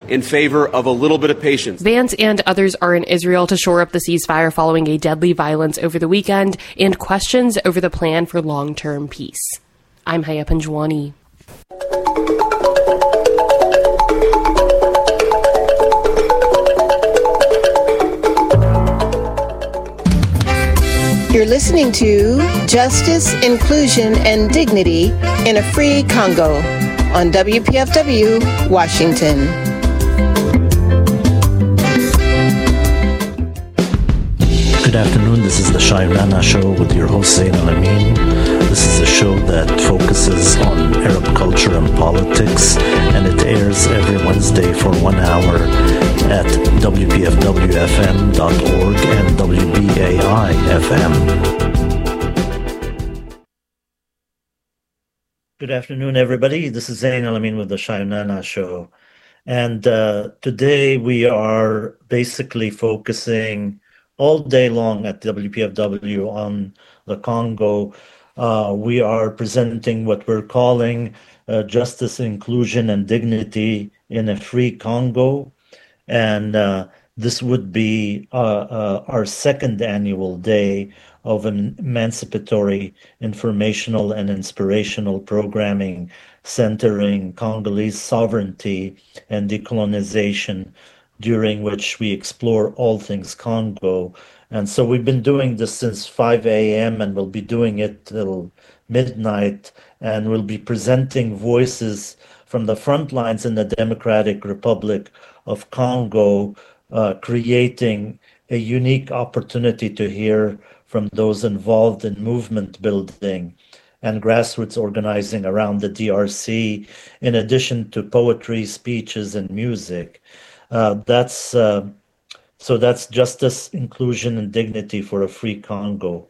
in favor of a little bit of patience. Vance and others are in Israel to shore up the ceasefire following a deadly violence over the weekend and questions over the plan for long-term peace. I'm Haya Panjwani. You're listening to Justice, Inclusion, and Dignity in a Free Congo on WPFW, Washington. Good afternoon. This is the Shairana Show with your host, Zain Al-Amin. This is a show that focuses on Arab culture and politics, and it airs every Wednesday for 1 hour at WPFWFM.org and WBAI-FM. Good afternoon, everybody. This is Zain Al-Amin with the Shairana Show. And today we are basically focusing all day long at WPFW on the Congo. We are presenting what we're calling Justice, Inclusion, and Dignity in a Free Congo. And this would be our second annual day of an emancipatory, informational, and inspirational programming centering Congolese sovereignty and decolonization, during which we explore all things Congo. And so we've been doing this since 5 a.m. and we'll be doing it till midnight, and we'll be presenting voices from the front lines in the Democratic Republic of Congo, creating a unique opportunity to hear from those involved in movement building and grassroots organizing around the DRC, in addition to poetry, speeches, and music. That's Justice, Inclusion, and Dignity for a Free Congo.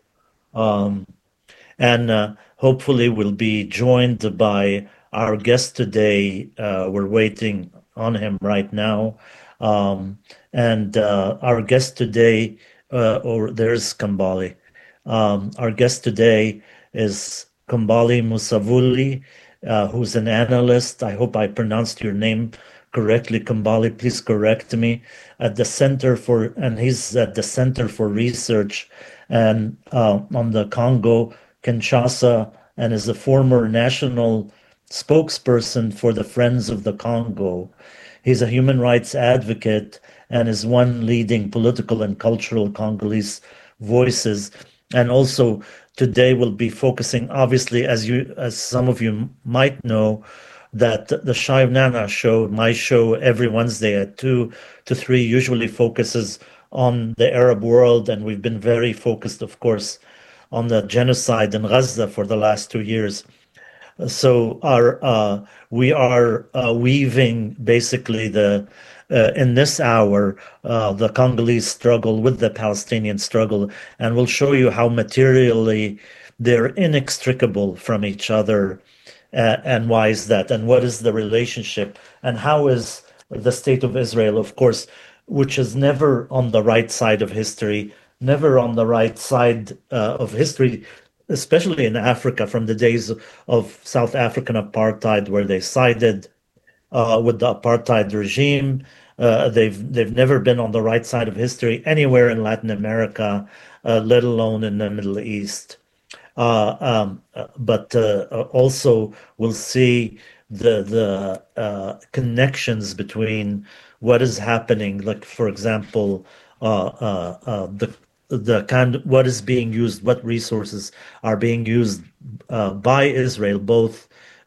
And hopefully we'll be joined by our guest today. We're waiting on him right now. And our guest today, there's Kambale. Our guest today is Kambale Musavuli, who's an analyst. I hope I pronounced your name correctly, Kambale. Please correct me. He's at the Center for Research and on the Congo, Kinshasa, and is a former national spokesperson for the Friends of the Congo. He's a human rights advocate and is one leading political and cultural Congolese voices. And also today we'll be focusing, obviously, as some of you might know, that the Shairana Show, my show every Wednesday at 2 to 3, usually focuses on the Arab world. And we've been very focused, of course, on the genocide in Gaza for the last 2 years. So we are weaving basically in this hour the Congolese struggle with the Palestinian struggle, and we'll show you how materially they're inextricable from each other, and why is that, and what is the relationship, and how is the state of Israel, of course, which is never on the right side of history, especially in Africa, from the days of South African apartheid, where they sided with the apartheid regime. They've never been on the right side of history anywhere in Latin America, let alone in the Middle East. But also we'll see the connections between what is happening, like, for example, the kind of what is being used, what resources are being used by Israel, both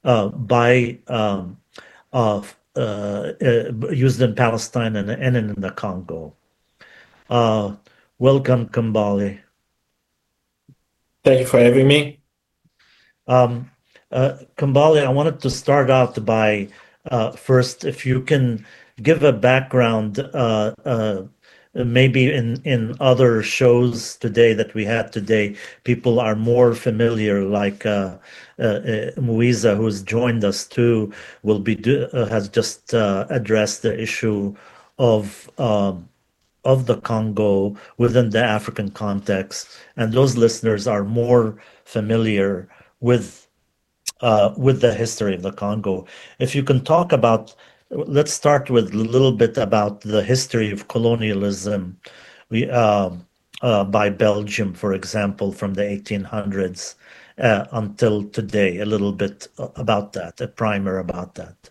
used in Palestine and in the Congo. Welcome, Kambale. Thank you for having me. Kambale, I wanted to start out by first, if you can give a background. Maybe in other shows today that we had today, people are more familiar, like Muiza, who's joined us too, has just addressed the issue of the Congo within the African context, and those listeners are more familiar with the history of the Congo. If you can talk about let's start with a little bit about the history of colonialism. By Belgium, for example, from the 1800s until today, a little bit about that, a primer about that.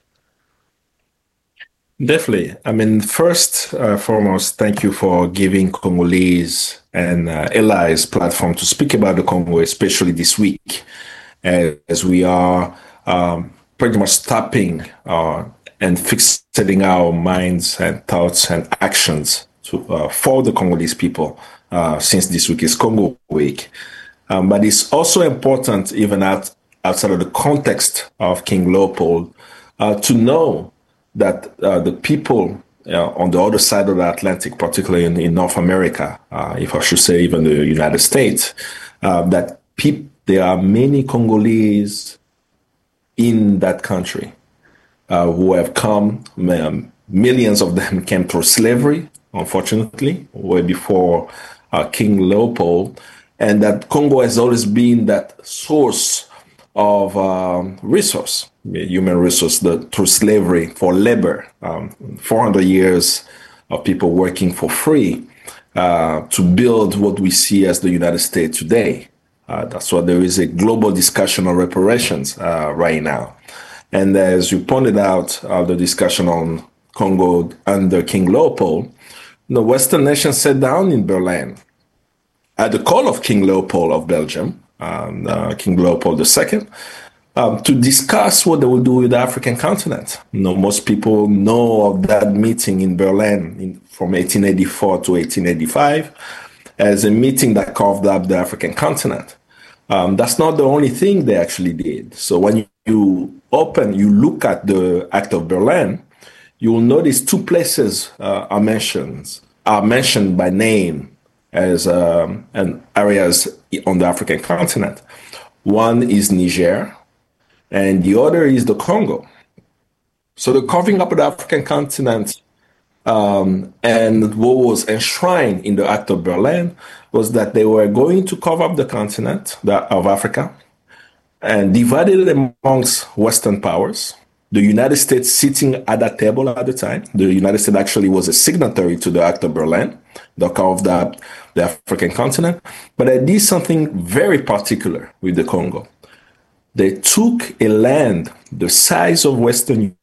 Definitely. I mean, first, foremost, thank you for giving Congolese and allies platform to speak about the Congo, especially this week, as we are pretty much stopping and fixating our minds and thoughts and actions for the Congolese people, since this week is Congo Week. But it's also important, even outside of the context of King Leopold, to know that the people on the other side of the Atlantic, particularly in North America, if I should say even the United States, that there are many Congolese in that country who have come. Millions of them came through slavery, unfortunately, way before King Leopold, and that Congo has always been that source of resource, human resource, through slavery for labor, 400 years of people working for free to build what we see as the United States today. That's why there is a global discussion on reparations right now. And as you pointed out, the discussion on Congo under King Leopold, the Western nations sat down in Berlin at the call of King Leopold of Belgium, King Leopold II, to discuss what they would do with the African continent. Most people know of that meeting in Berlin from 1884 to 1885 as a meeting that carved up the African continent. That's not the only thing they actually did. So when you look at the Act of Berlin, you will notice two places are mentioned by name as and areas on the African continent. One is Niger, and the other is the Congo. So the carving up of the African continent and what was enshrined in the Act of Berlin was that they were going to carve up the continent of Africa and divided it amongst Western powers. The United States sitting at that table at the time. The United States actually was a signatory to the Act of Berlin that carved up the African continent. But they did something very particular with the Congo. They took a land the size of Western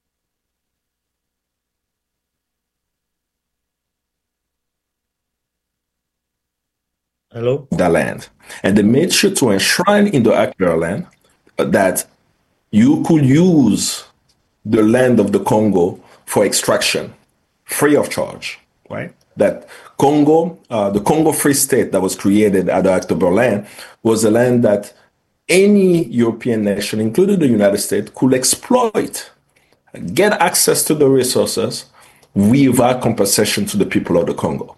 the land. And they made sure to enshrine in the Act of Berlin that you could use the land of the Congo for extraction, free of charge, right? That Congo, the Congo Free State that was created at the Act of Berlin, was a land that any European nation, including the United States, could exploit, get access to the resources without compensation to the people of the Congo.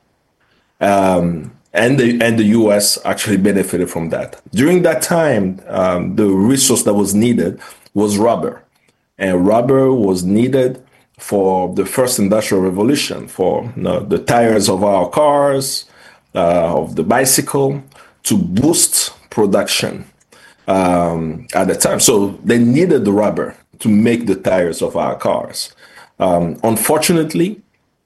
And the U.S. actually benefited from that. During that time, the resource that was needed was rubber. And rubber was needed for the first industrial revolution, for the tires of our cars, of the bicycle, to boost production at the time. So they needed the rubber to make the tires of our cars. Unfortunately,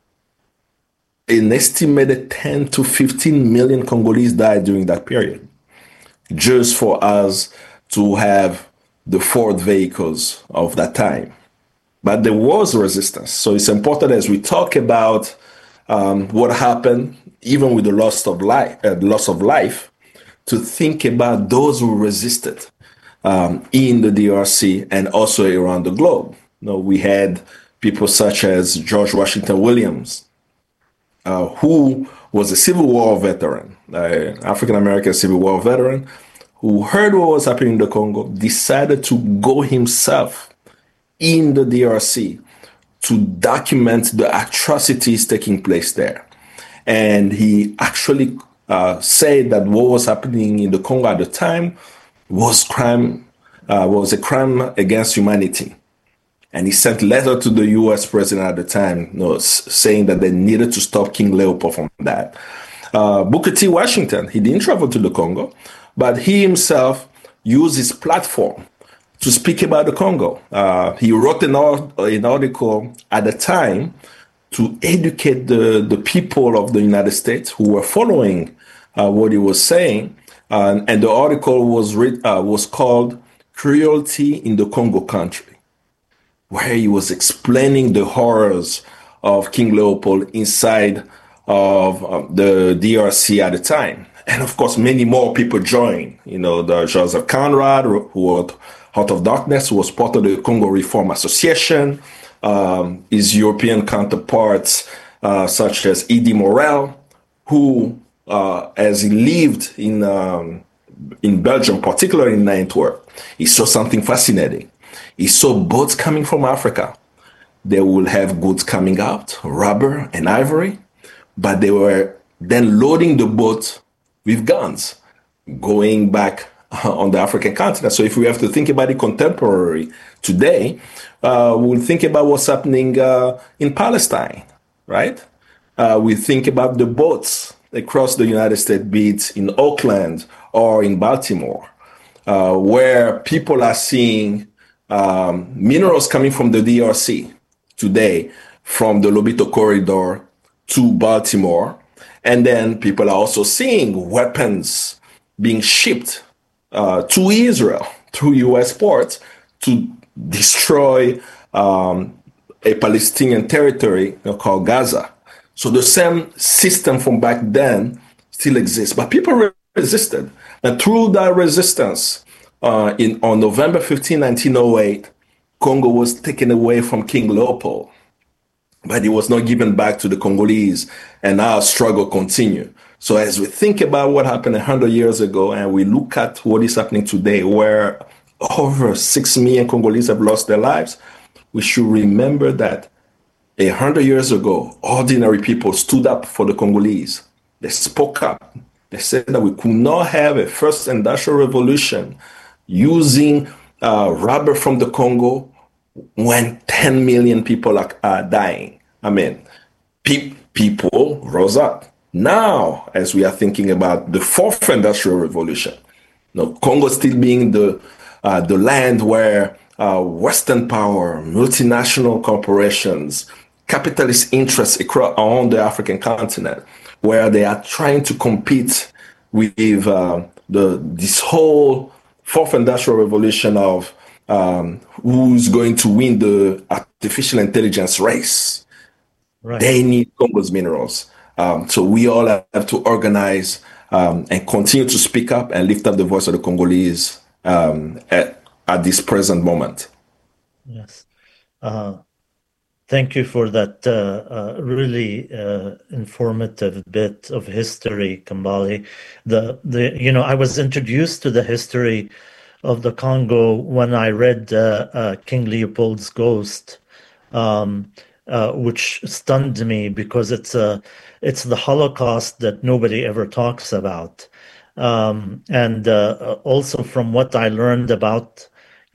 an estimated 10 to 15 million Congolese died during that period, just for us to have the Ford vehicles of that time. But there was resistance. So it's important as we talk about what happened, even with the loss of life, to think about those who resisted in the DRC and also around the globe. We had people such as George Washington Williams, who was a Civil War veteran, African-American Civil War veteran, who heard what was happening in the Congo, decided to go himself in the DRC to document the atrocities taking place there. And he actually said that what was happening in the Congo at the time was a crime against humanity. And he sent a letter to the U.S. president at the time, saying that they needed to stop King Leopold from that. Booker T. Washington, he didn't travel to the Congo, but he himself used his platform to speak about the Congo. He wrote an article at the time to educate the people of the United States who were following what he was saying. And the article was called Cruelty in the Congo Country, where he was explaining the horrors of King Leopold inside of the DRC at the time. And of course, many more people joined. The Joseph Conrad, who wrote Heart of Darkness, who was part of the Congo Reform Association, his European counterparts, such as Eddy Morel, who, as he lived in Belgium, particularly in Antwerp, he saw something fascinating. He saw boats coming from Africa. They will have goods coming out, rubber and ivory, but they were then loading the boat with guns, going back on the African continent. So if we have to think about it contemporary today, we'll think about what's happening in Palestine, right? We think about the boats across the United States, be it in Oakland or in Baltimore, where people are seeing minerals coming from the DRC today, from the Lobito corridor to Baltimore. And then people are also seeing weapons being shipped to Israel through U.S. ports to destroy a Palestinian territory called Gaza. So the same system from back then still exists, but people resisted. And through that resistance, on November 15, 1908, Congo was taken away from King Leopold, but it was not given back to the Congolese, and our struggle continued. So as we think about what happened 100 years ago, and we look at what is happening today, where over 6 million Congolese have lost their lives, we should remember that 100 years ago, ordinary people stood up for the Congolese. They spoke up. They said that we could not have a first industrial revolution using rubber from the Congo when 10 million people are dying. I mean, people rose up. Now, as we are thinking about the fourth industrial revolution, Congo still being the land where Western power, multinational corporations, capitalist interests on the African continent, where they are trying to compete with this whole fourth industrial revolution of who's going to win the artificial intelligence race. Right. They need Congo's minerals. So we all have to organize and continue to speak up and lift up the voice of the Congolese at this present moment. Yes. Thank you for that really informative bit of history, Kambale. I was introduced to the history of the Congo when I read King Leopold's Ghost, which stunned me because it's the Holocaust that nobody ever talks about, and also from what I learned about,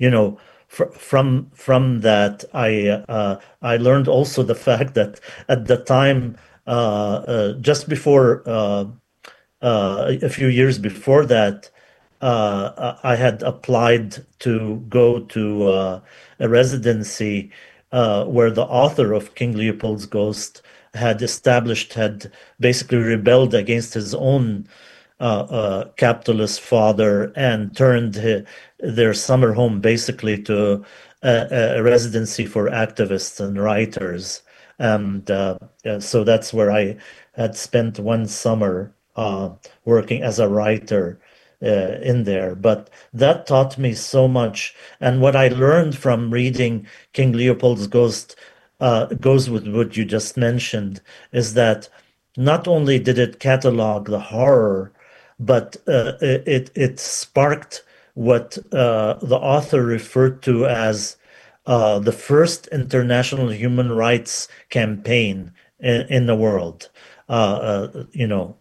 from that, I learned also the fact that at the time, just before a few years before that, I had applied to go to a residency where the author of King Leopold's Ghost had basically rebelled against his own capitalist father and turned their summer home basically to a residency for activists and writers. And so that's where I had spent one summer working as a writer in there. But that taught me so much. And what I learned from reading King Leopold's Ghost goes with what you just mentioned, is that not only did it catalog the horror, but it sparked what the author referred to as the first international human rights campaign in the world. As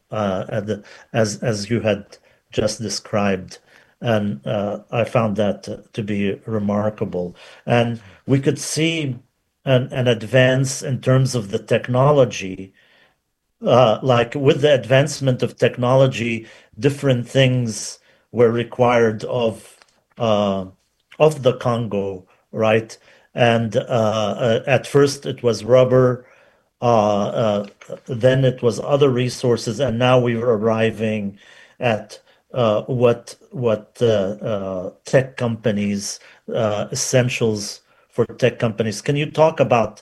you had just described, and I found that to be remarkable. And we could see an advance in terms of the technology. Like with the advancement of technology, different things were required of of the Congo, right? And at first it was rubber, then it was other resources, and now we're arriving at what tech companies, essentials for tech companies. Can you talk about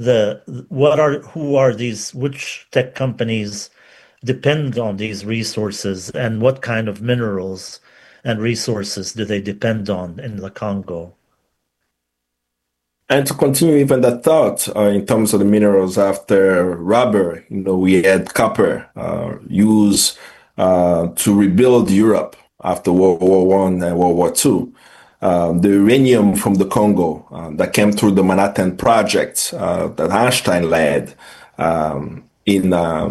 which tech companies depend on these resources, and what kind of minerals and resources do they depend on in the Congo? And to continue even that thought, in terms of the minerals after rubber, we had copper used to rebuild Europe after World War I and World War II. The uranium from the Congo that came through the Manhattan Project that Einstein led in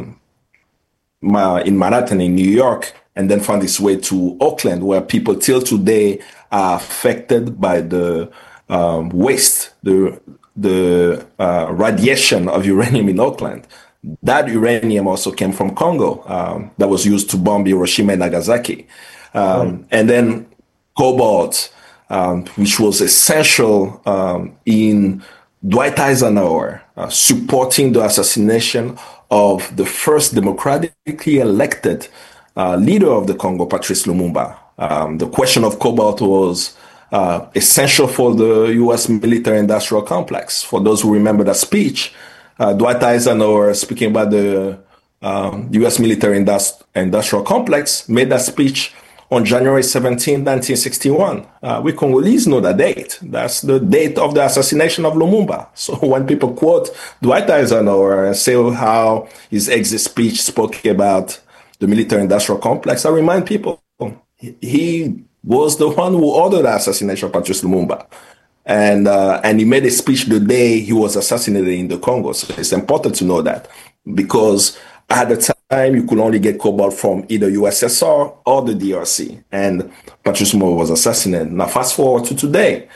Manhattan, in New York, and then found its way to Oakland, where people till today are affected by the waste, the radiation of uranium in Oakland. That uranium also came from Congo, that was used to bomb Hiroshima and Nagasaki. And then cobalt, which was essential in Dwight Eisenhower supporting the assassination of the first democratically elected leader of the Congo, Patrice Lumumba. The question of cobalt was essential for the U.S. military-industrial complex. For those who remember that speech, Dwight Eisenhower, speaking about the U.S. military-industrial complex, made that speech on January 17, 1961. We Congolese know that date. That's the date of the assassination of Lumumba. So when people quote Dwight Eisenhower and say how his exit speech spoke about the military-industrial complex, I remind people he was the one who ordered the assassination of Patrice Lumumba. And he made a speech the day he was assassinated in the Congo. So it's important to know that, because at the time you could only get cobalt from either USSR or the DRC, and Patrice Lumumba was assassinated. Now fast forward to today,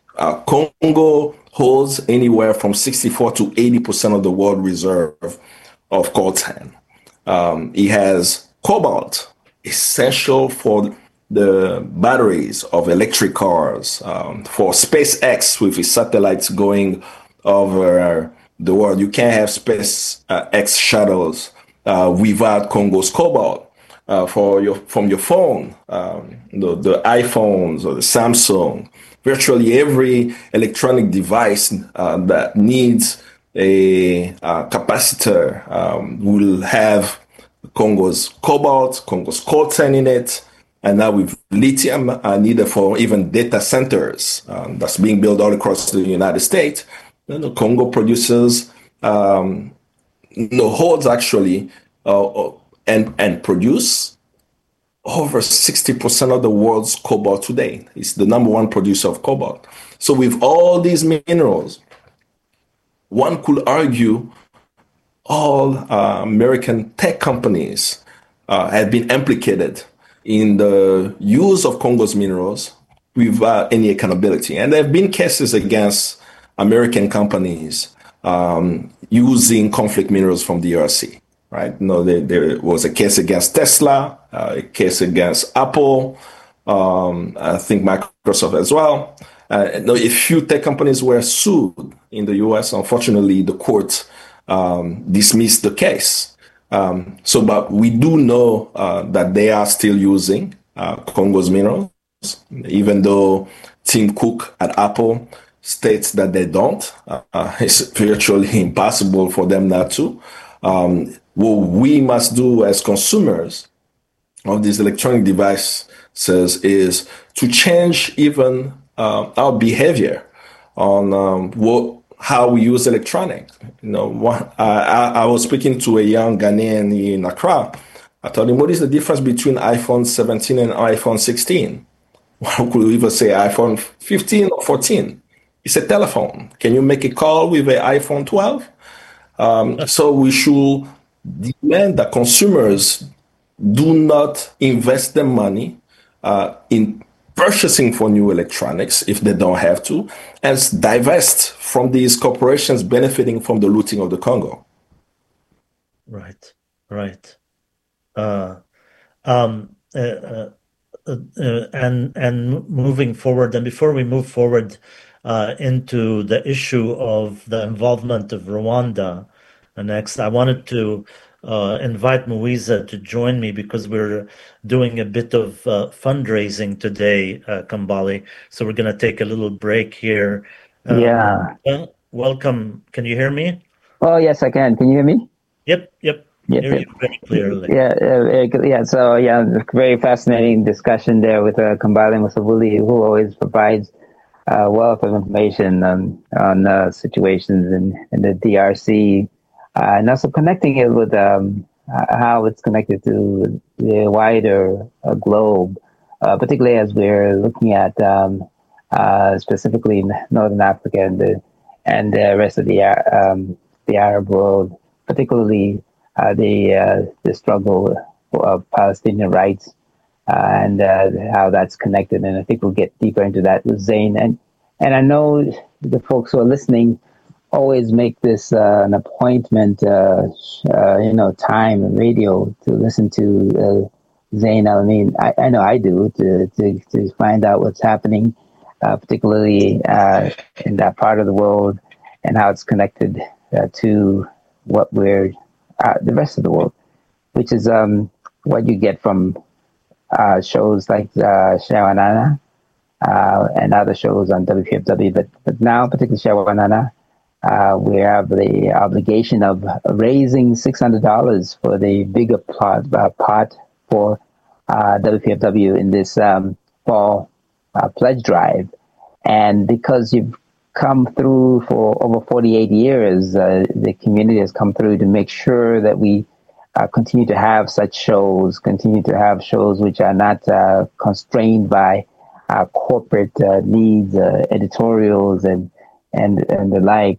Congo holds anywhere from 64 to 80% of the world reserve of coltan. It has cobalt, essential for the batteries of electric cars, for SpaceX with its satellites going over the world. You can't have SpaceX shuttles without Congo's cobalt. From your phone, the iPhones or the Samsung, virtually every electronic device that needs a capacitor will have Congo's cobalt, Congo's coltan in it. And now with lithium needed for even data centers that's being built all across the United States, Congo produces, holds actually, and produce over 60% of the world's cobalt today. It's the number one producer of cobalt. So with all these minerals, one could argue all American tech companies have been implicated in the use of Congo's minerals without any accountability. And there have been cases against American companies using conflict minerals from the DRC, right? There was a case against Tesla, a case against Apple, I think Microsoft as well. A few tech companies were sued in the US. Unfortunately, the court dismissed the case. But we do know that they are still using Congo's minerals, even though Tim Cook at Apple states that they don't. It's virtually impossible for them not to. What we must do as consumers of these electronic devices is to change even our behavior on how we use electronics. I was speaking to a young Ghanaian in Accra. I told him, what is the difference between iPhone 17 and iPhone 16? One could even say iPhone 15 or 14. It's a telephone. Can you make a call with an iPhone 12? So we should demand that consumers do not invest their money in purchasing for new electronics if they don't have to, and divest from these corporations benefiting from the looting of the Congo. Right. and moving forward. And before we move forward into the issue of the involvement of Rwanda, next, I wanted to invite Muiza to join me because we're doing a bit of fundraising today, Kambali. So we're going to take a little break here. Welcome. Can you hear me? Oh, yes, I can. Can you hear me? Yep. Hear you very clearly. So very fascinating discussion there with Kambali Musavuli, who always provides a wealth of information on situations in the DRC, and also connecting it with how it's connected to the wider globe, particularly as we're looking at specifically Northern Africa and the rest of the Arab world, particularly the struggle of Palestinian rights and how that's connected. And I think we'll get deeper into that with Zain. And I know the folks who are listening always make this an appointment, time and radio to listen to Zain Al-Amin. I know I do to find out what's happening, particularly in that part of the world and how it's connected to what we're the rest of the world, which is what you get from shows like Shawanana and other shows on WPFW. But now, particularly Shawanana, we have the obligation of raising $600 for the bigger pot for WPFW in this fall pledge drive. And because you've come through for over 48 years, the community has come through to make sure that we continue to have such shows, which are not constrained by corporate needs, editorials, and the like.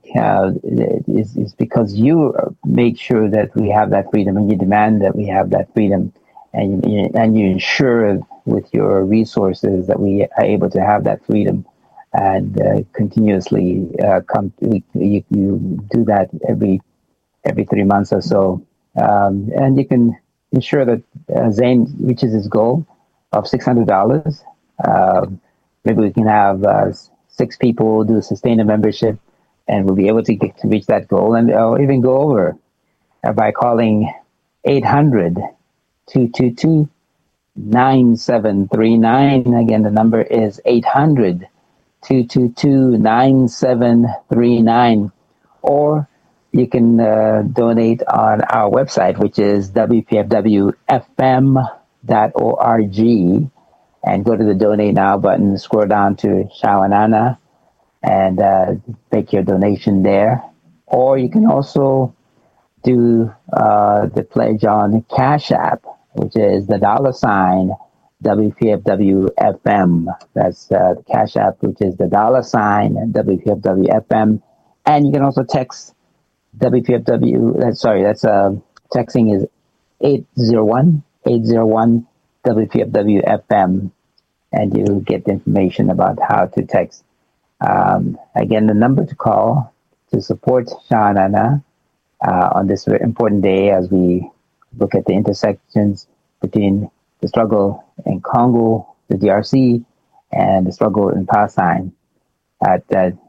Is because you make sure that we have that freedom, and you demand that we have that freedom, and you ensure with your resources that we are able to have that freedom. And continuously you do that every 3 months or so, and you can ensure that Zain reaches his goal of $600. Maybe we can have 6 people do sustain a membership, and we'll be able to reach that goal, and even go over by calling 800-222-9739. Again, the number is 800-222-9739, or you can donate on our website, which is wpfwfm.org, and go to the Donate Now button, scroll down to Shawanana, and make your donation there. Or you can also do the pledge on Cash App, which is the $ WPFWFM. That's the Cash App, which is the $ WPFWFM. And you can also text WPFW. Texting is 801-801 WPFWFM, and you get the information about how to text. Again, the number to call to support Shawanana on this very important day as we look at the intersections between the struggle in Congo, the DRC, and the struggle in Palestine at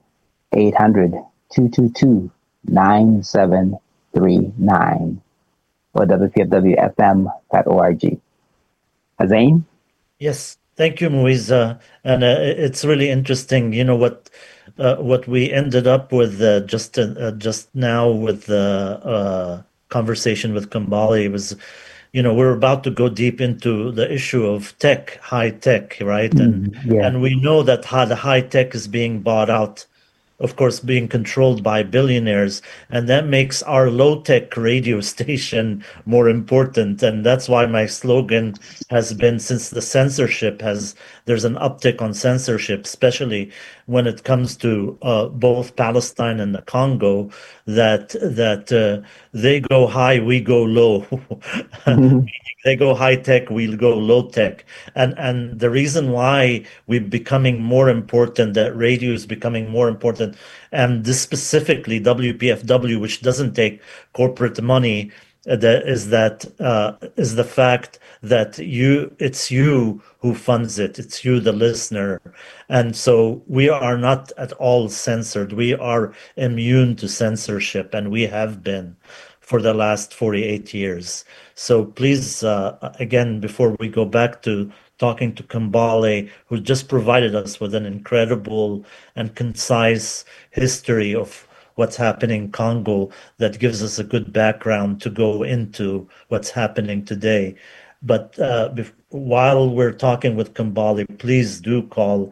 800-222-9739 or wpfwfm.org. Zain? Yes, thank you, Muiza. And it's really interesting, what we ended up with just now with the conversation with Kambali was, we're about to go deep into the issue of tech, high tech, right? And we know that how the high tech is being bought out, of course, being controlled by billionaires, and that makes our low-tech radio station more important. And that's why my slogan has been, since the there's an uptick on censorship, especially when it comes to both Palestine and the Congo, that they go high, we go low. They go high tech, we'll go low tech. And the reason why we're becoming more important, that radio is becoming more important, and this specifically WPFW, which doesn't take corporate money, is the fact that it's you who funds it. It's you, the listener. And so we are not at all censored. We are immune to censorship, and we have been for the last 48 years. So please, again, before we go back to talking to Kambale, who just provided us with an incredible and concise history of what's happening in Congo that gives us a good background to go into what's happening today. But while we're talking with Kambale, please do call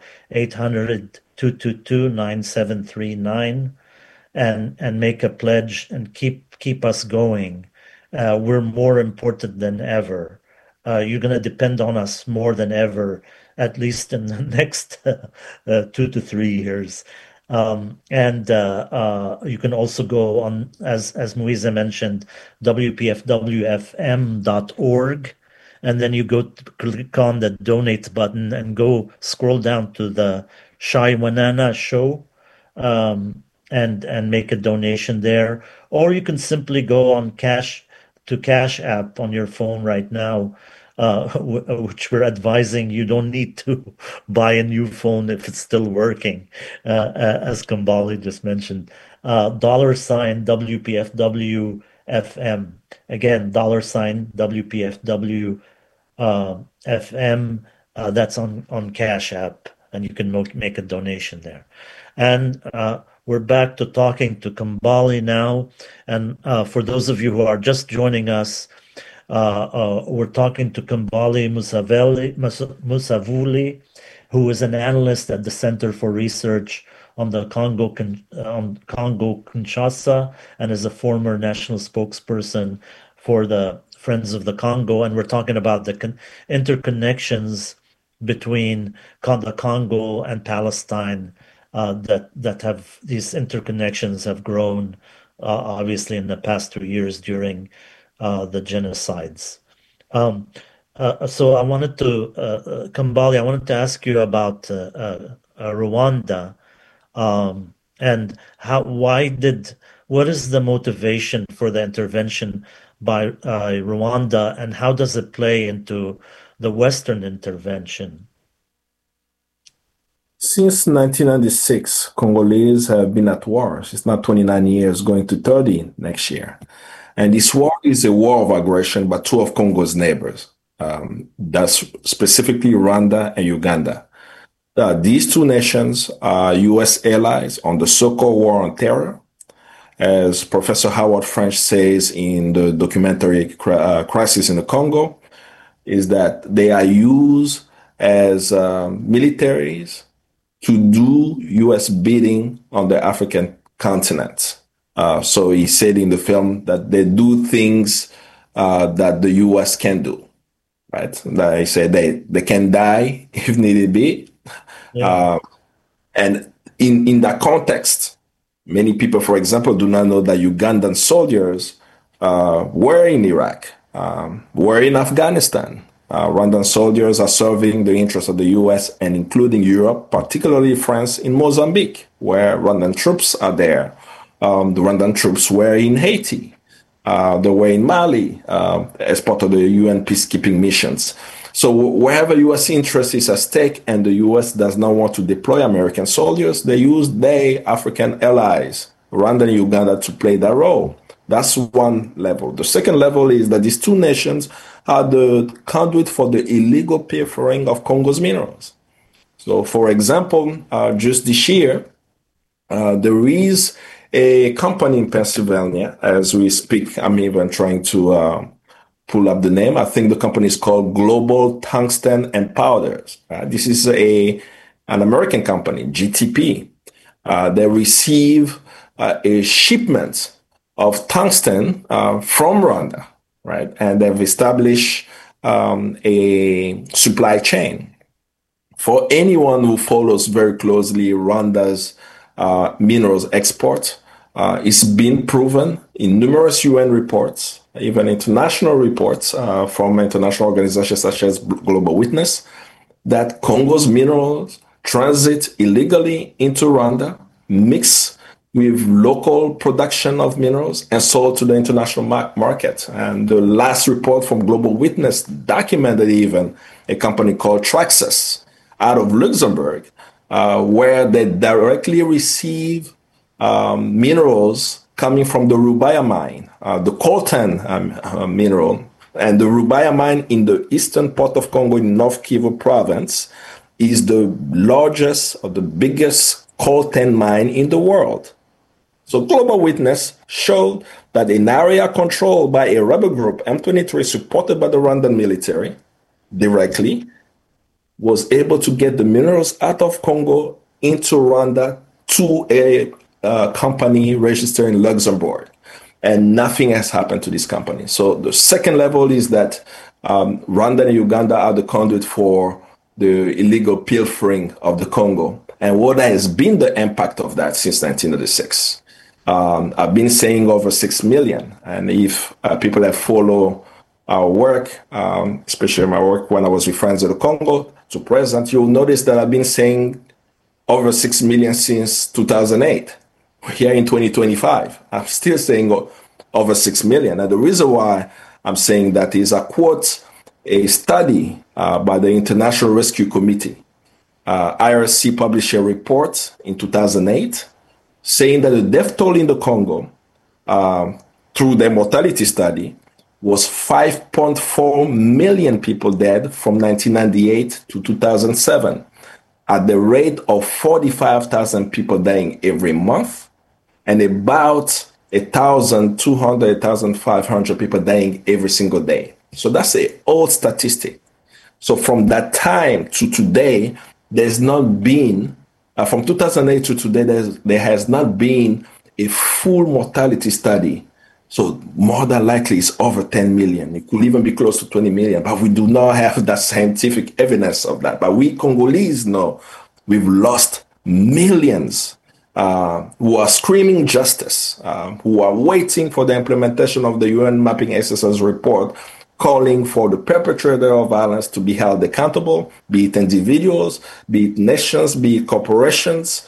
800-222-9739 and make a pledge and keep us going. We're more important than ever. You're going to depend on us more than ever, at least in the next 2 to 3 years. And you can also go on, as Muiza mentioned, WPFWFM.org. And then you go click on the donate button and go scroll down to the Shai Wanana show and make a donation there. Or you can simply go on Cash App on your phone right now, which we're advising you don't need to buy a new phone if it's still working, as Kambale just mentioned. $ WPFW FM. Again, $ WPFW FM. That's on Cash App, and you can make a donation there. And we're back to talking to Kambale now. And for those of you who are just joining us, we're talking to Kambale Musavuli, who is an analyst at the Center for Research on the Congo Kinshasa, and is a former national spokesperson for the Friends of the Congo. And we're talking about the interconnections between the Congo and Palestine. That have these interconnections have grown obviously in the past 2 years during the genocides. So I wanted to Kambale, I wanted to ask you about Rwanda and what is the motivation for the intervention by Rwanda, and how does it play into the Western intervention? Since 1996, Congolese have been at war. It's now 29 years, going to 30 next year. And this war is a war of aggression by two of Congo's neighbors. That's specifically Rwanda and Uganda. These two nations are U.S. allies on the so-called war on terror. As Professor Howard French says in the documentary Crisis in the Congo, is that they are used as militaries to do U.S. bidding on the African continent. So he said in the film that they do things that the U.S. can do, right? He said they can die if needed be. Yeah. And in that context, many people, for example, do not know that Ugandan soldiers were in Iraq, were in Afghanistan. Rwandan soldiers are serving the interests of the U.S. and including Europe, particularly France, in Mozambique, where Rwandan troops are there. The Rwandan troops were in Haiti. They were in Mali as part of the UN peacekeeping missions. So wherever U.S. interest is at stake and the U.S. does not want to deploy American soldiers, they use their African allies, Rwanda and Uganda, to play that role. That's one level. The second level is that these two nations are the conduit for the illegal pilfering of Congo's minerals. So, for example, just this year, there is a company in Pennsylvania, as we speak. I'm even trying to pull up the name. I think the company is called Global Tungsten and Powders. This is an American company, GTP. They receive a shipment of tungsten from Rwanda, right? And they've established a supply chain. For anyone who follows very closely Rwanda's minerals export, it's been proven in numerous UN reports, even international reports from international organizations such as Global Witness, that Congo's minerals transit illegally into Rwanda, mix with local production of minerals and sold to the international market. And the last report from Global Witness documented even a company called Traxys out of Luxembourg, where they directly receive minerals coming from the Rubaya mine, the coltan mineral. And the Rubaya mine in the eastern part of Congo in North Kivu province is the largest or the biggest coltan mine in the world. So Global Witness showed that an area controlled by a rebel group, M23, supported by the Rwandan military directly, was able to get the minerals out of Congo into Rwanda to a company registered in Luxembourg. And nothing has happened to this company. So the second level is that Rwanda and Uganda are the conduit for the illegal pilfering of the Congo. And what has been the impact of that since 1996? I've been saying over 6 million. And if people that follow our work, especially my work when I was with Friends of the Congo to present, you'll notice that I've been saying over 6 million since 2008. Here in 2025, I'm still saying over 6 million. And the reason why I'm saying that is I quote a study by the International Rescue Committee. IRC published a report in 2008 saying that the death toll in the Congo through their mortality study was 5.4 million people dead from 1998 to 2007 at the rate of 45,000 people dying every month and about 1,200, 1,500 people dying every single day. So that's an old statistic. So from that time to today, there's not been from 2008 to today, there has not been a full mortality study. So more than likely it's over 10 million. It could even be close to 20 million, but we do not have that scientific evidence of that. But we Congolese know we've lost millions who are screaming justice, who are waiting for the implementation of the UN mapping exercise report, calling for the perpetrator of violence to be held accountable, be it individuals, be it nations, be it corporations,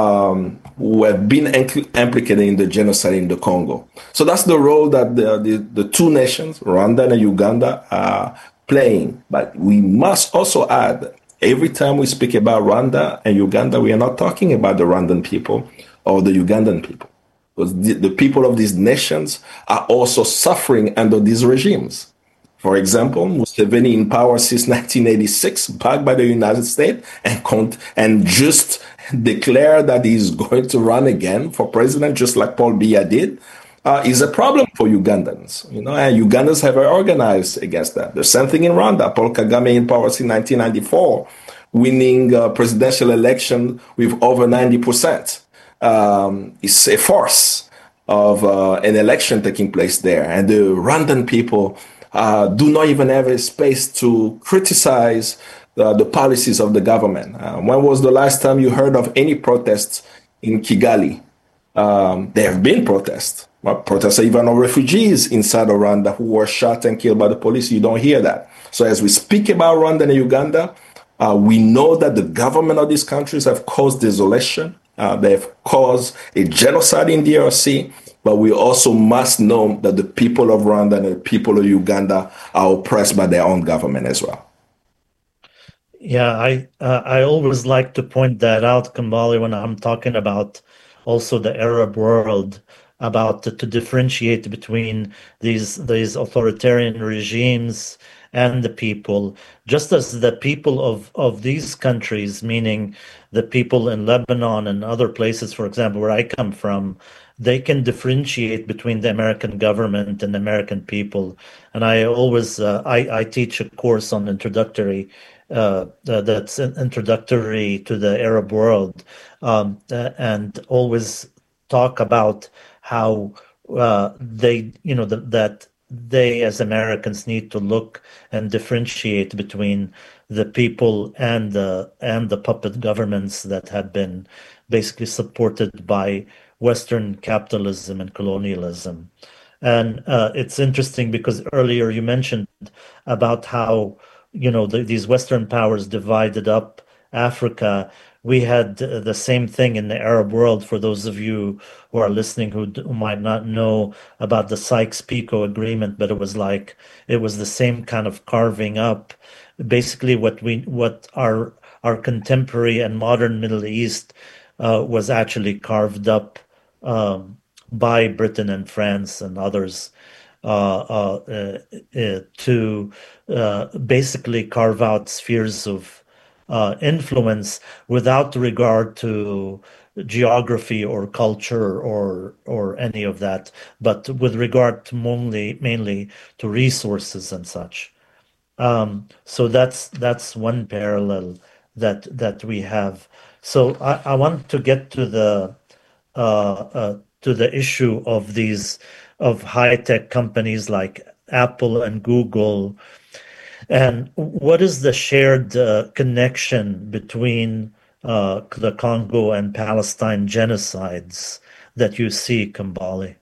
who have been implicated in the genocide in the Congo. So that's the role that the two nations, Rwanda and Uganda, are playing. But we must also add, every time we speak about Rwanda and Uganda, we are not talking about the Rwandan people or the Ugandan people. Because the people of these nations are also suffering under these regimes. For example, Museveni in power since 1986, backed by the United States, and just declared that he's going to run again for president, just like Paul Biya did, is a problem for Ugandans. And Ugandans have organized against that. The same thing in Rwanda. Paul Kagame in power since 1994, winning presidential election with over 90%. It's a farce of an election taking place there. And the Rwandan people do not even have a space to criticize the policies of the government. When was the last time you heard of any protests in Kigali? There have been protests. Protests even of refugees inside of Rwanda who were shot and killed by the police. You don't hear that. So as we speak about Rwanda and Uganda, we know that the government of these countries have caused desolation. They've caused a genocide in DRC. But we also must know that the people of Rwanda and the people of Uganda are oppressed by their own government as well. Yeah, I always like to point that out, Kambale, when I'm talking about also the Arab world, about to differentiate between these authoritarian regimes and the people, just as the people of these countries, meaning the people in Lebanon and other places, for example, where I come from, they can differentiate between the American government and the American people. And I always, I teach a course on introductory, that's introductory to the Arab world, and always talk about how they, that they as Americans need to look and differentiate between the people and the puppet governments that have been basically supported by Western capitalism and colonialism. And it's interesting because earlier you mentioned about how, these Western powers divided up Africa we had the same thing in the Arab world. For those of you who are listening who might not know about the Sykes-Picot Agreement, but it was the same kind of carving up. Basically, what our contemporary and modern Middle East was actually carved up by Britain and France and others to basically carve out spheres of influence without regard to geography or culture or any of that, but with regard to mainly to resources and such. So that's one parallel that we have. So I want to get to the issue of these high-tech companies like Apple and Google, and what is the shared connection between the Congo and Palestine genocides that you see, Kambale?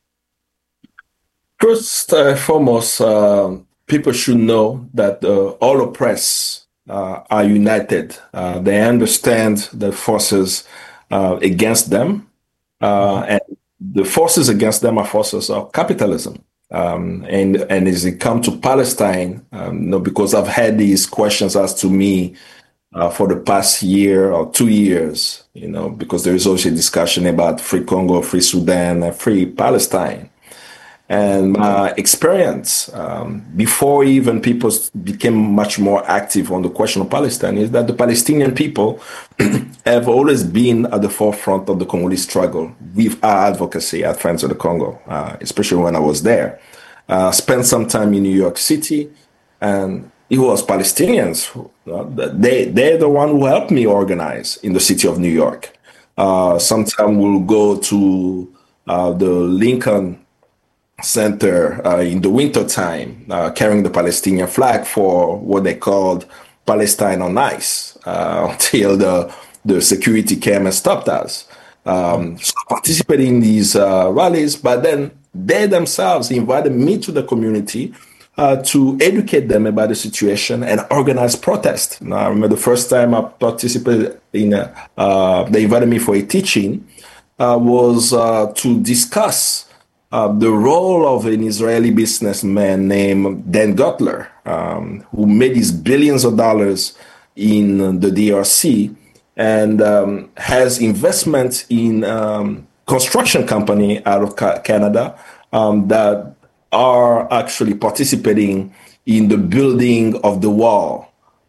First and foremost, people should know that all oppressed are united. They understand the forces against them, and the forces against them are forces of capitalism. And as it comes to Palestine, because I've had these questions asked to me for the past year or 2 years, because there is also a discussion about free Congo, free Sudan, and free Palestine. And my experience, before even people became much more active on the question of Palestine, is that the Palestinian people have always been at the forefront of the Congolese struggle with our advocacy at Friends of the Congo, especially when I was there. Spent some time in New York City, and it was Palestinians. They're the one who helped me organize in the city of New York. Sometimes we'll go to the Lincoln Center in the wintertime, carrying the Palestinian flag for what they called Palestine on ice, until the security came and stopped us. So participating in these rallies, but then they themselves invited me to the community to educate them about the situation and organize protest. Now, I remember the first time I participated in, they invited me for a teaching, was to discuss the role of an Israeli businessman named Dan Gutler, who made his billions of dollars in the DRC and has investment in construction company out of Canada that are actually participating in the building of the wall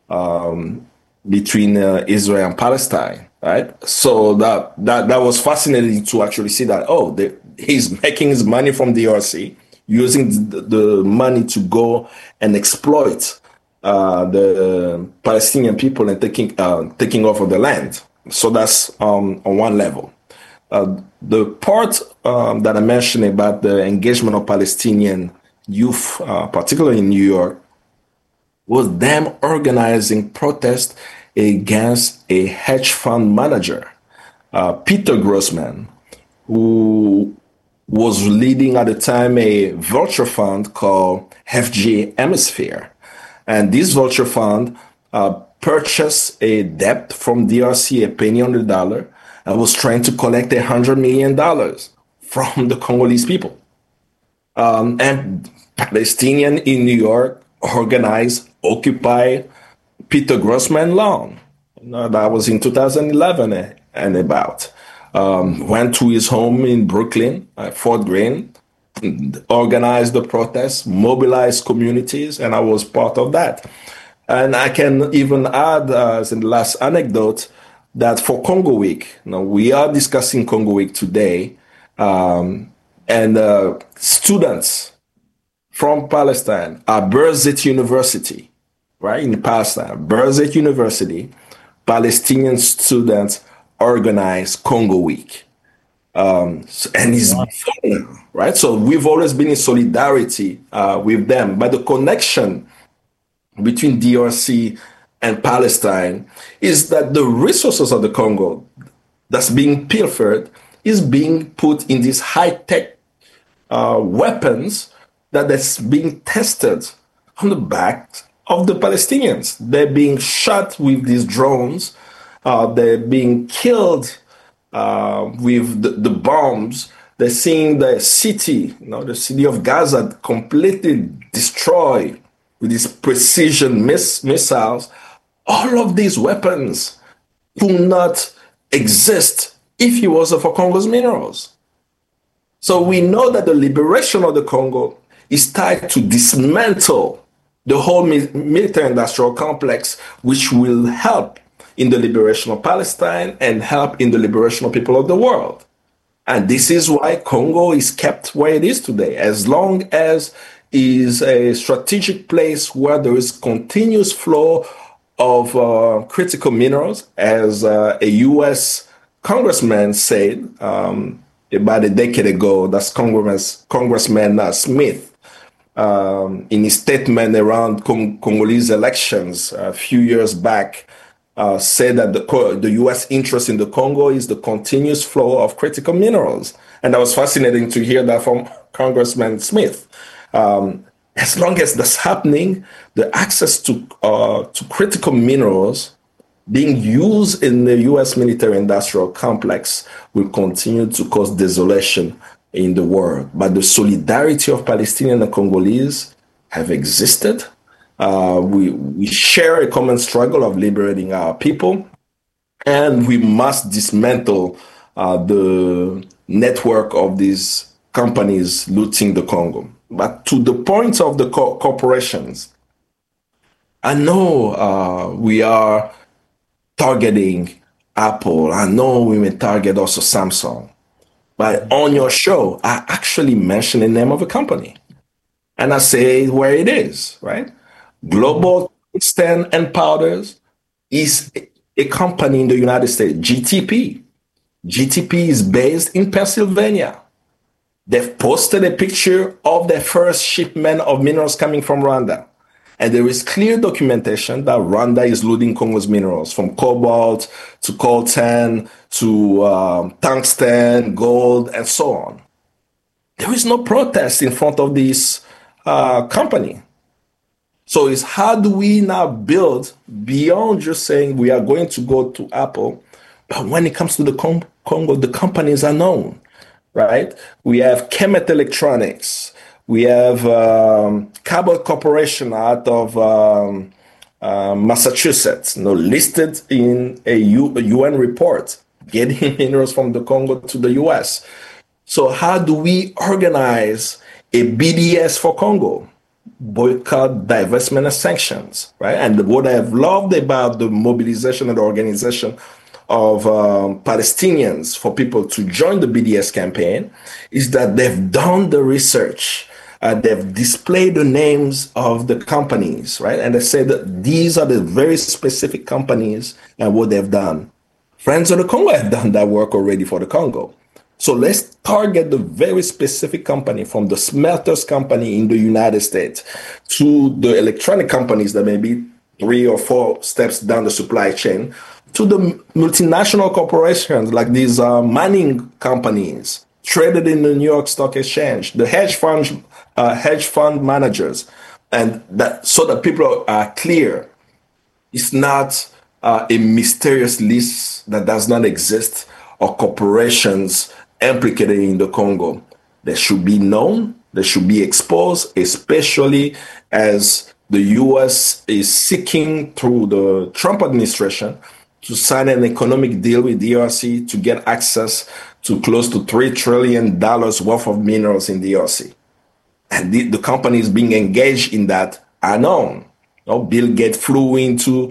between Israel and Palestine. Right, so that was fascinating to actually see that. He's making his money from the DRC, using the money to go and exploit the Palestinian people and taking over the land. So that's on one level. The part that I mentioned about the engagement of Palestinian youth, particularly in New York, was them organizing protests against a hedge fund manager, Peter Grossman, who was leading at the time a vulture fund called FG Hemisphere. And this vulture fund purchased a debt from DRC, a penny on the dollar, and was trying to collect $100 million from the Congolese people. And Palestinian in New York organized Occupy Peter Grossman lawn. That was in 2011 and about. Went to his home in Brooklyn, Fort Greene, organized the protests, mobilized communities, and I was part of that. And I can even add, as in the last anecdote, that for Congo Week, we are discussing Congo Week today, and students from Palestine at Birzeit University, right, in Palestine, Birzeit University, Palestinian students organize Congo Week. And it's fun, right? So we've always been in solidarity with them. But the connection between DRC and Palestine is that the resources of the Congo that's being pilfered is being put in these high-tech weapons that's being tested on the back of the Palestinians. They're being shot with these drones they're being killed with the bombs. They're seeing the city, the city of Gaza completely destroyed with these precision missiles. All of these weapons could not exist if it wasn't for Congo's minerals. So we know that the liberation of the Congo is tied to dismantle the whole military-industrial complex, which will help in the liberation of Palestine and help in the liberation of people of the world. And this is why Congo is kept where it is today. As long as it is a strategic place where there is continuous flow of critical minerals, as a U.S. congressman said about a decade ago, that's Congressman Smith, in his statement around Congolese elections a few years back, said that the U.S. interest in the Congo is the continuous flow of critical minerals. And that was fascinating to hear that from Congressman Smith. As long as that's happening, the access to critical minerals being used in the U.S. military-industrial complex will continue to cause desolation in the world. But the solidarity of Palestinians and Congolese have existed. We share a common struggle of liberating our people, and we must dismantle the network of these companies looting the Congo. But to the point of the corporations, I know we are targeting Apple. I know we may target also Samsung. But on your show, I actually mention the name of a company. And I say where it is, right? Global Tungsten and Powders is a company in the United States, GTP. GTP is based in Pennsylvania. They've posted a picture of their first shipment of minerals coming from Rwanda. And there is clear documentation that Rwanda is looting Congo's minerals, from cobalt to coltan to tungsten, gold, and so on. There is no protest in front of this company. So it's how do we now build beyond just saying we are going to go to Apple, but when it comes to the Congo, the companies are known, right? We have Kemet Electronics. We have Cabot Corporation out of Massachusetts, listed in a UN report, getting minerals from the Congo to the US. So how do we organize a BDS for Congo? Boycott, divestment, and sanctions, right? And what I've loved about the mobilization and the organization of Palestinians for people to join the BDS campaign is that they've done the research. They've displayed the names of the companies, right? And they say that these are the very specific companies and what they've done. Friends of the Congo have done that work already for the Congo. So let's target the very specific company, from the smelters company in the United States to the electronic companies that may be 3 or 4 steps down the supply chain, to the multinational corporations like these mining companies traded in the New York Stock Exchange, the hedge fund managers, and that so that people are clear. It's not a mysterious list that does not exist or corporations implicated in the Congo. They should be known, they should be exposed, especially as the US is seeking through the Trump administration to sign an economic deal with DRC to get access to close to $3 trillion worth of minerals in DRC. And the companies being engaged in that are known. Bill Gates flew into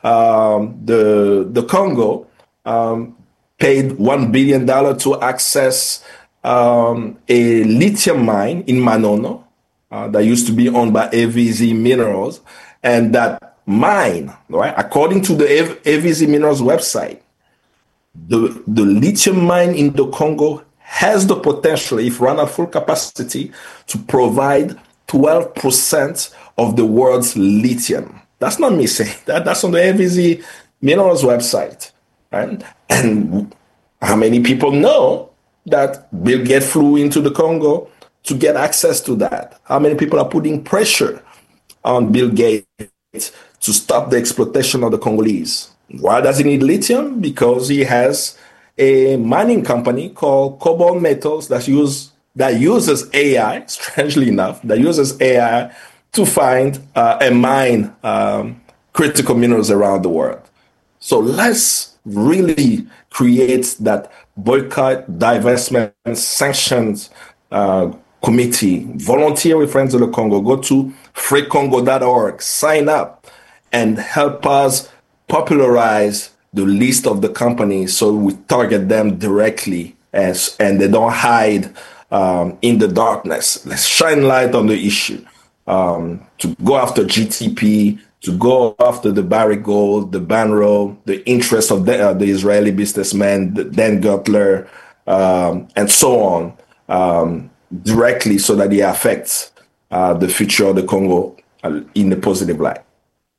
the Congo, paid $1 billion to access a lithium mine in Manono that used to be owned by AVZ Minerals. And that mine, right, according to the AVZ Minerals website, the lithium mine in the Congo has the potential, if run at full capacity, to provide 12% of the world's lithium. That's not me saying that. That's on the AVZ Minerals website. Right? And how many people know that Bill Gates flew into the Congo to get access to that? How many people are putting pressure on Bill Gates to stop the exploitation of the Congolese? Why does he need lithium? Because he has a mining company called Cobalt Metals that uses AI, strangely enough, that uses AI to find and mine critical minerals around the world. So let's really create that boycott, divestment, sanctions committee. Volunteer with Friends of the Congo. Go to freecongo.org, sign up, and help us popularize the list of the companies so we target them directly and they don't hide in the darkness. Let's shine light on the issue. To go after GTP, to go after the Barrick Gold, the Banro, the interests of the Israeli businessman, Dan Gutler, and so on, directly so that it affects the future of the Congo in a positive light.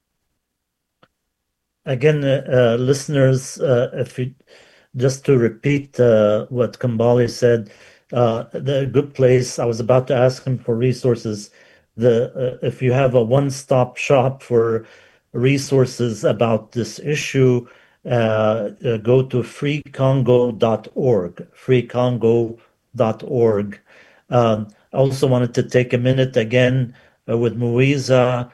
Again, listeners, if you just to repeat what Kambale said, the good place. I was about to ask him for resources. If you have a one-stop shop for resources about this issue, go to freecongo.org. Freecongo.org. I also wanted to take a minute again with Muiza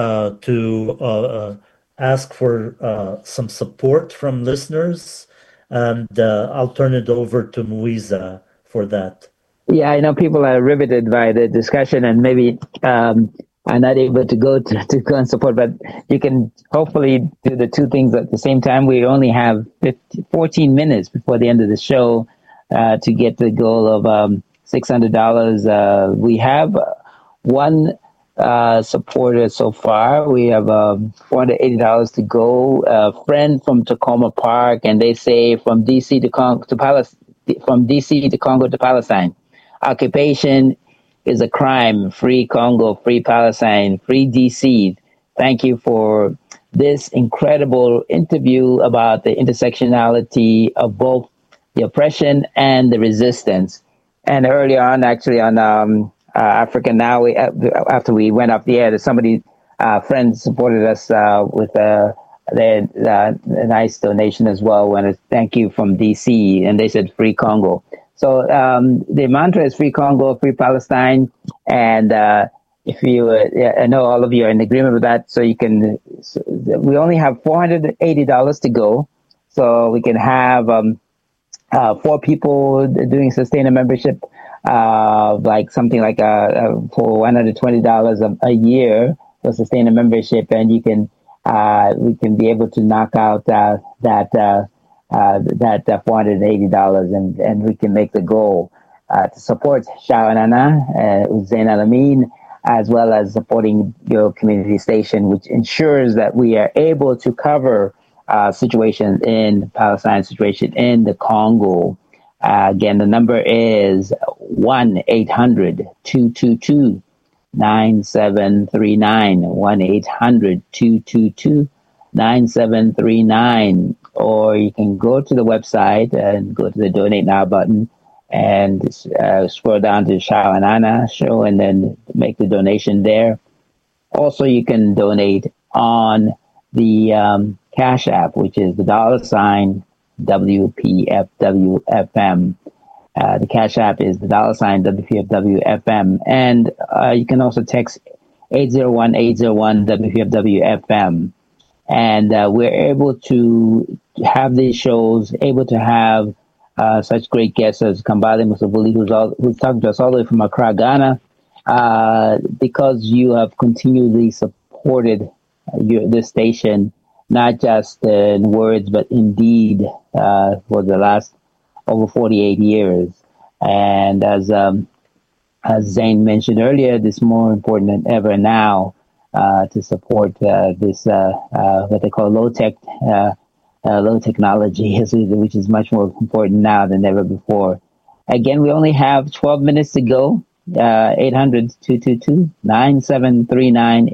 to ask for some support from listeners, and I'll turn it over to Muiza for that. Yeah, I know people are riveted by the discussion and maybe are not able to go and support, but you can hopefully do the two things at the same time. We only have 14 minutes before the end of the show to get the goal of $600. We have one supporter so far. We have $480 to go. A friend from Tacoma Park, and they say from DC to Congo to Palestine. Occupation is a crime. Free Congo, free Palestine, free DC. Thank you for this incredible interview about the intersectionality of both the oppression and the resistance. And earlier on, actually on Africa Now, after we went off the air, somebody, friends supported us with a nice donation as well. And thank you from DC, and they said free Congo. So the mantra is free Congo, free Palestine, and if you, I know all of you are in agreement with that. So you can. We only have $480 to go, so we can have 4 people doing sustainer membership, like something like for $120 a year for sustainer membership, and you can we can be able to knock out that $480, and we can make the goal to support Shawanana, Zain Al-Amin, as well as supporting your community station, which ensures that we are able to cover situations in Palestine, situation in the Congo. Again, the number is 1-800-222-9739, 1-800-222-9739. Or you can go to the website and go to the Donate Now button and scroll down to Shawanana show and then make the donation there. Also, you can donate on the Cash App, which is the $WPFWFM. The Cash App is the $WPFWFM. And you can also text 801-801-WPFWFM. And we're able to have these shows, able to have such great guests as Kambale Musavuli, who's talking to us all the way from Accra, Ghana, because you have continually supported this station, not just in words, but in deed, for the last over 48 years. And as Zain mentioned earlier, it's more important than ever now to support this what they call low technology, which is much more important now than ever before. Again, we only have 12 minutes to go. 800-222-9739,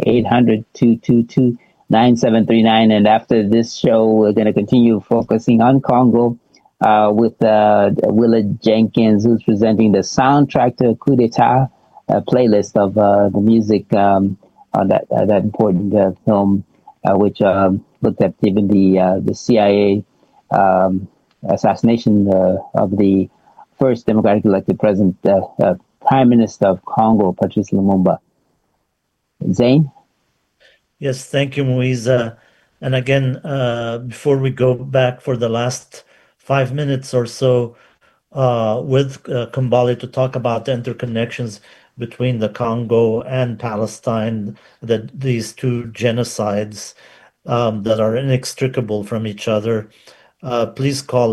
800-222-9739. And after this show, we're going to continue focusing on Congo with Willard Jenkins, who's presenting the soundtrack to Coup d'etat, a playlist of the music on that important film, which looked at even the CIA assassination of the first democratically elected president, Prime Minister of Congo, Patrice Lumumba. Zane? Yes, thank you, Moise. And again, before we go back for the last 5 minutes or so with Kambale to talk about the interconnections between the Congo and Palestine, that these two genocides that are inextricable from each other, please call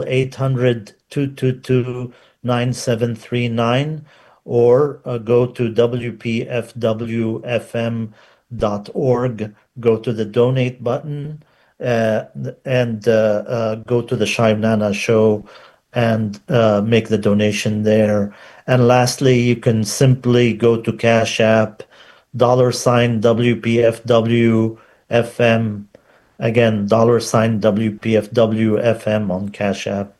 800-222-9739 or go to WPFWFM.org, go to the donate button, and go to the Shai Nana show and make the donation there. And lastly, you can simply go to Cash App, $WPFWFM. Again, $WPFWFM on Cash App.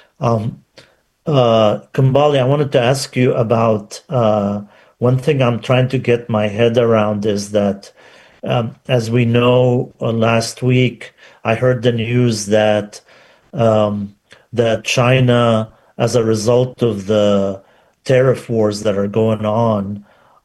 Kambale, I wanted to ask you about one thing I'm trying to get my head around is that, as we know, last week I heard the news that that China, as a result of the tariff wars that are going on,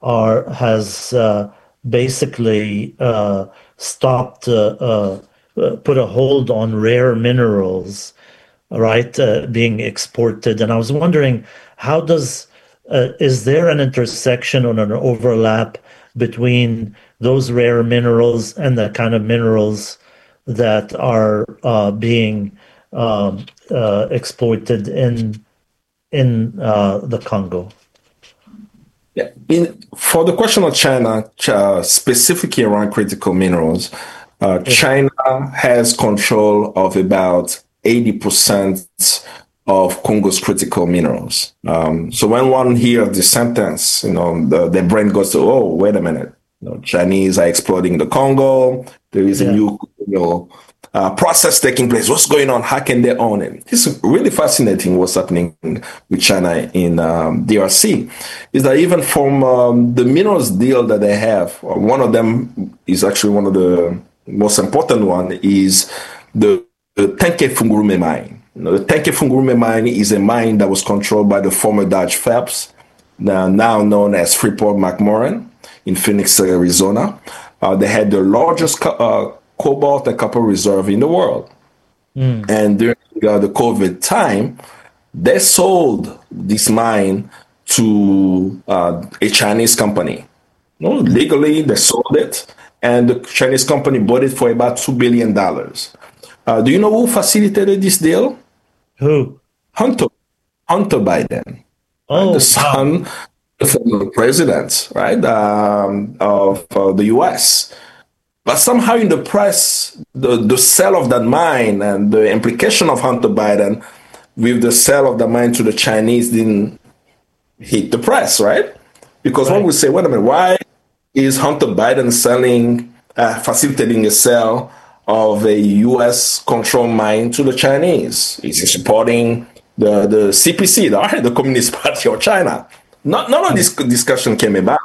has basically stopped, put a hold on rare minerals, right, being exported. And I was wondering, how does, is there an intersection or an overlap between those rare minerals and the kind of minerals that are being exploited in the Congo? Yeah. For the question of China, specifically around critical minerals, China has control of about 80% of Congo's critical minerals. So when one hears the sentence, the brain goes to, oh, wait a minute. Chinese are exploiting the Congo. There is a new process taking place. What's going on? How can they own it? It's really fascinating what's happening with China in DRC. Is that even from the minerals deal that they have, one of them is actually one of the most important one is the Tenke Fungurume mine. The Tenke Fungurume mine is a mine that was controlled by the former Dodge Phelps, now known as Freeport-McMoRan in Phoenix, Arizona. They had the largest cobalt and copper reserve in the world. And during the COVID time, they sold this mine to a Chinese company. Legally, they sold it, and the Chinese company bought it for about $2 billion. Do you know who facilitated this deal? Who? Hunter Biden. Oh, the son of the president, right, of the U.S. But somehow in the press, the sale of that mine and the implication of Hunter Biden with the sale of the mine to the Chinese didn't hit the press, right? Because when we say, wait a minute, why is Hunter Biden facilitating a sale of a U.S. controlled mine to the Chinese? Is he supporting the CPC, the Communist Party of China? None of this discussion came about.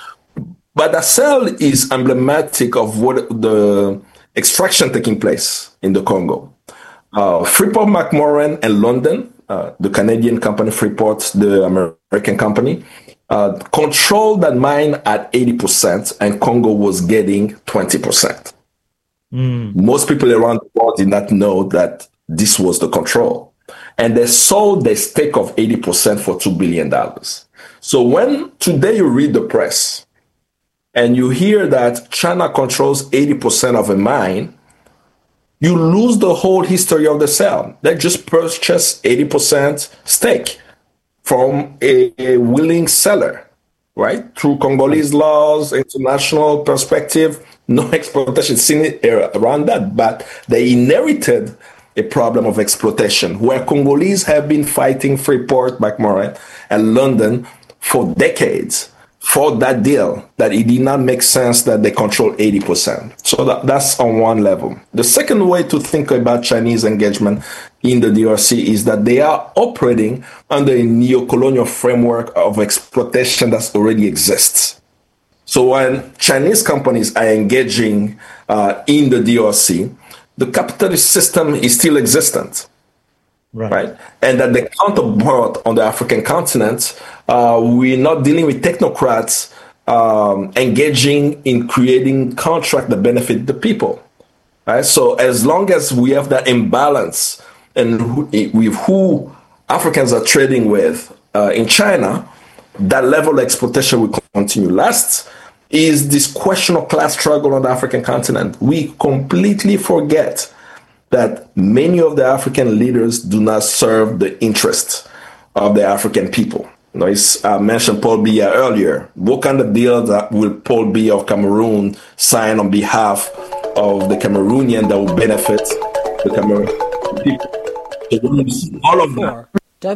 But the sale is emblematic of what the extraction taking place in the Congo. Freeport-McMoRan and London, the Canadian company Freeport, the American company, controlled that mine at 80%, and Congo was getting 20%. Most people around the world did not know that this was the control. And they sold their stake of 80% for $2 billion. So when today you read the press and you hear that China controls 80% of a mine, you lose the whole history of the sale. They just purchased 80% stake from a willing seller, right? Through Congolese laws, international perspective, no exploitation seen around that, but they inherited a problem of exploitation where Congolese have been fighting Freeport-McMoRan and London for decades for that deal, that it did not make sense that they control 80%. So that's on one level. The second way to think about Chinese engagement in the DRC is that they are operating under a neo-colonial framework of exploitation that already exists. So when Chinese companies are engaging in the DRC, the capitalist system is still existent. Right. And that the counterpart on the African continent, we're not dealing with technocrats engaging in creating contracts that benefit the people. Right? So as long as we have that imbalance and with who Africans are trading with in China, that level of exploitation will continue. Last is this question of class struggle on the African continent. We completely forget that many of the African leaders do not serve the interests of the African people. You know, I mentioned Paul Biya earlier. What kind of deal that will Paul Biya of Cameroon sign on behalf of the Cameroonian that will benefit the Cameroon people? All of that.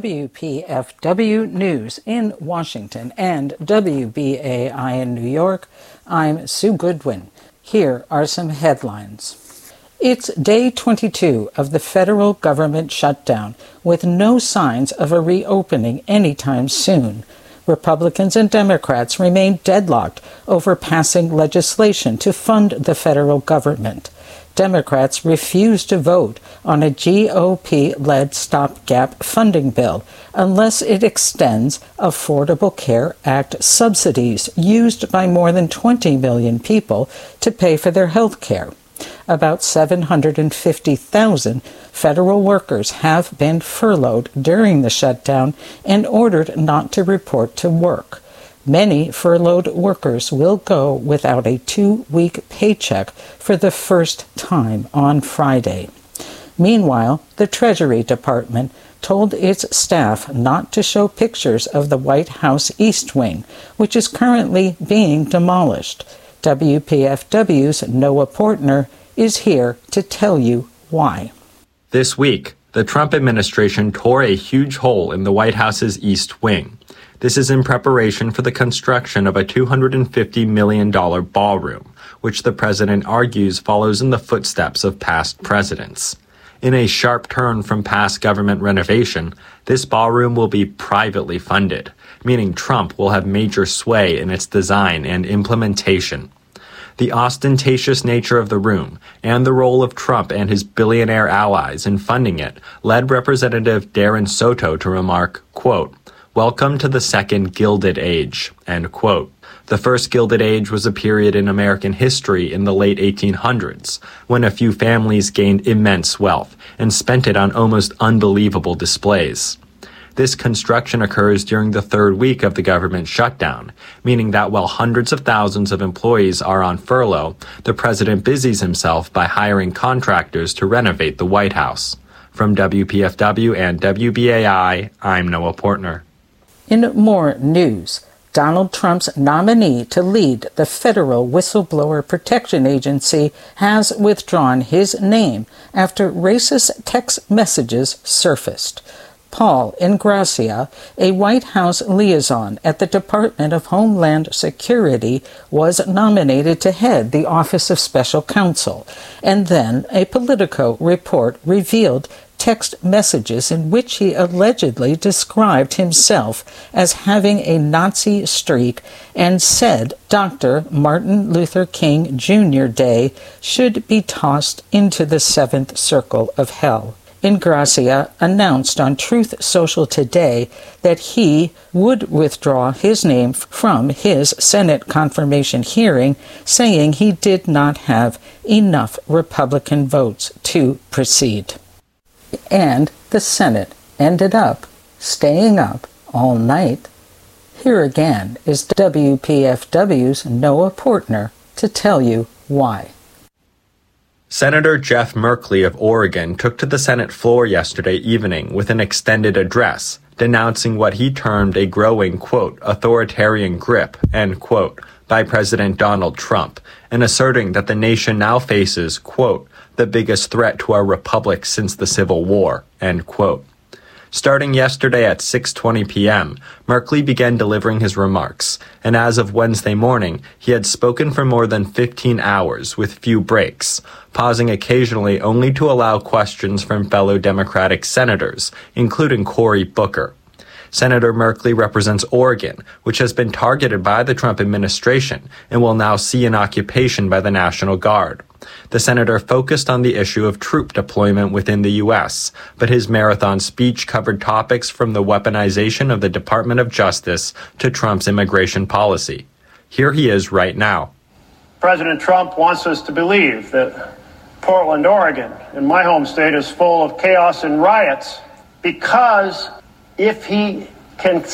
WPFW News in Washington and WBAI in New York, I'm Sue Goodwin. Here are some headlines. It's day 22 of the federal government shutdown, with no signs of a reopening anytime soon. Republicans and Democrats remain deadlocked over passing legislation to fund the federal government. Democrats refuse to vote on a GOP-led stopgap funding bill unless it extends Affordable Care Act subsidies used by more than 20 million people to pay for their health care. About 750,000 federal workers have been furloughed during the shutdown and ordered not to report to work. Many furloughed workers will go without a 2-week paycheck for the first time on Friday. Meanwhile, the Treasury Department told its staff not to show pictures of the White House East Wing, which is currently being demolished. WPFW's Noah Portner is here to tell you why. This week, the Trump administration tore a huge hole in the White House's East Wing. This is in preparation for the construction of a $250 million ballroom, which the president argues follows in the footsteps of past presidents. In a sharp turn from past government renovation, this ballroom will be privately funded, meaning Trump will have major sway in its design and implementation. The ostentatious nature of the room and the role of Trump and his billionaire allies in funding it led Representative Darren Soto to remark, quote, "Welcome to the second Gilded Age," end quote. The first Gilded Age was a period in American history in the late 1800s, when a few families gained immense wealth and spent it on almost unbelievable displays. This construction occurs during the third week of the government shutdown, meaning that while hundreds of thousands of employees are on furlough, the president busies himself by hiring contractors to renovate the White House. From WPFW and WBAI, I'm Noah Portner. In more news, Donald Trump's nominee to lead the Federal Whistleblower Protection Agency has withdrawn his name after racist text messages surfaced. Paul Ingrassia, a White House liaison at the Department of Homeland Security, was nominated to head the Office of Special Counsel, and then a Politico report revealed text messages in which he allegedly described himself as having a Nazi streak and said Dr. Martin Luther King Jr. Day should be tossed into the seventh circle of hell. Ingrassia announced on Truth Social today that he would withdraw his name from his Senate confirmation hearing, saying he did not have enough Republican votes to proceed. And the Senate ended up staying up all night. Here again is WPFW's Noah Portner to tell you why. Senator Jeff Merkley of Oregon took to the Senate floor yesterday evening with an extended address, denouncing what he termed a growing, quote, authoritarian grip, end quote, by President Donald Trump, and asserting that the nation now faces, quote, the biggest threat to our republic since the Civil War, end quote. Starting yesterday at 6:20 p.m., Merkley began delivering his remarks, and as of Wednesday morning, he had spoken for more than 15 hours with few breaks, pausing occasionally only to allow questions from fellow Democratic senators, including Cory Booker. Senator Merkley represents Oregon, which has been targeted by the Trump administration and will now see an occupation by the National Guard. The senator focused on the issue of troop deployment within the U.S., but his marathon speech covered topics from the weaponization of the Department of Justice to Trump's immigration policy. Here he is right now. President Trump wants us to believe that Portland, Oregon, in my home state, is full of chaos and riots because if he can